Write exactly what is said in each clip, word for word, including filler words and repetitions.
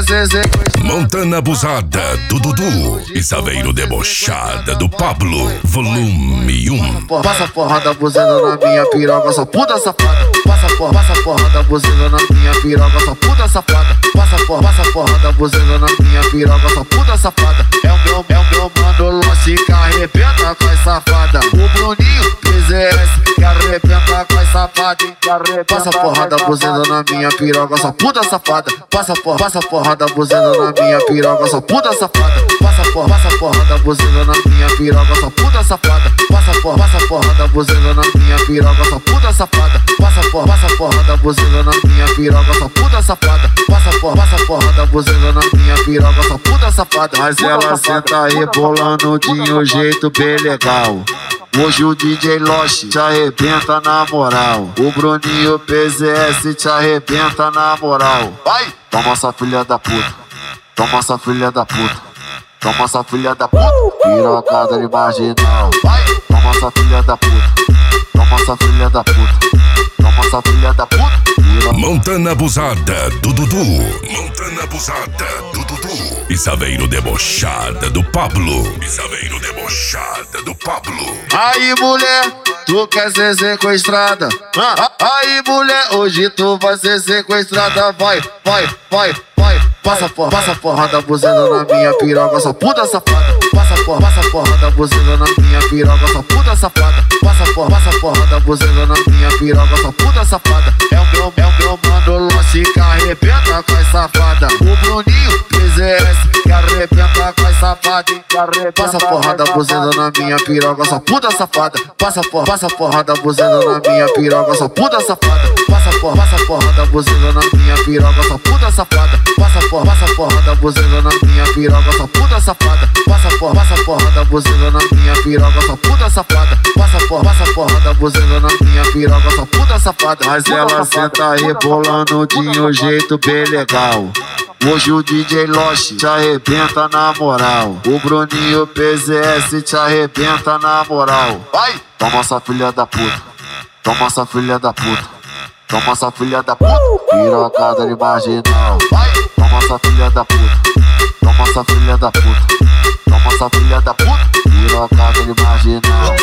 zezé com Montana abusada do Dudu e Saveiro debochada do Pablo, volume um. Passa porrada abusando na minha piroga, só puta safada. Passa porra, passa porrada abusando na minha piroga, só puta safada. Passa porra, passa porrada abusando na minha piroga, só puta safada. É o meu, é o meu mano Lost que arrebenta com as safada. O Bruninho, P Z S, que arrebenta com as safada. Passa porrada abusando na minha piroga, só puta safada. Passa porra, passa porrada abusando na minha piroga, só puta safada. Passa porra, passa porrada abusando na minha piroga, só puta safada. Passa porra, passa porrada abusando na minha piroga, só puta safada. Passa porra, passa porrada abusando na minha piroga, só puta safada. Passa porra, passa porrada abusando na minha piroga, só puta safada. Mas ela senta rebolando de um jeito bem legal. Hoje o D J Lost te arrebenta na moral. O Bruninho P Z S te arrebenta na moral. Vai! Toma essa filha da puta. Toma essa filha da puta. Toma essa filha da puta. Pirocada de marginal. Vai! Toma essa filha da puta. Toma essa filha da puta. Toma essa filha da puta. Montana abusada do Dudu. Montana abusada do Dudu. E Saveiro debochada do Pablo. E Saveiro debochada do Pablo. Aí mulher, tu quer ser sequestrada? Ah, aí mulher, hoje tu vai ser sequestrada. Vai, vai, vai, vai. Passa porra, passa porrada abusando na minha piroga, só puta safada. Passa porra, passa porrada abusando na minha piroga, só puta safada. Passa porra, passa porrada abusando na minha piroga, só puta safada. É o meu, é o meu mano Lost que arrebenta com as safada. O Bruninho, P Z S, que arrebenta com as safada. Passa porrada abusando na minha piroga, só puta safada. Passa porra, passa porrada abusando na minha piroga, só puta safada. Passa porra, passa porrada abusando na minha piroga, só puta safada. Passa porra, passa porrada abusando na minha piroga, só puta safada. Passa porra, passa porrada abusando na minha piroga, só puta safada. Passa porra, passa porrada abusando na minha piroga, só puta safada. Mas ela senta rebolando de um jeito bem legal. Hoje o D J Lost te arrebenta na moral. O Bruninho P Z S te arrebenta na moral. Vai! Toma essa filha da puta. Toma essa filha da puta. Toma essa filha da puta. Pirocada de marginal. Vai! Toma essa filha da puta. Toma essa filha da puta. Toma essa filha da puta. Pirocada de marginal.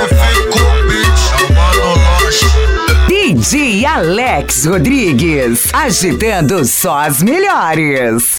D J Alex Rodrigues, agitando só as melhores.